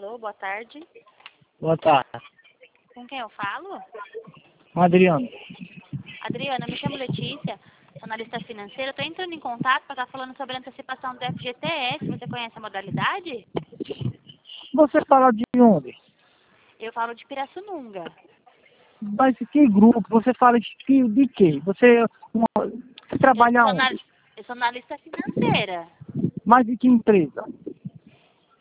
Alô, boa tarde. Boa tarde. Com quem eu falo? Com Adriano. Adriana, eu me chamo Letícia, sou analista financeira. Estou entrando em contato para estar falando sobre a antecipação do FGTS. Você conhece a modalidade? Você fala de onde? Eu falo de Pirassununga. Mas que grupo? Você fala de quê? Você Eu trabalha sou, onde? eu sou analista financeira. Mas de que empresa?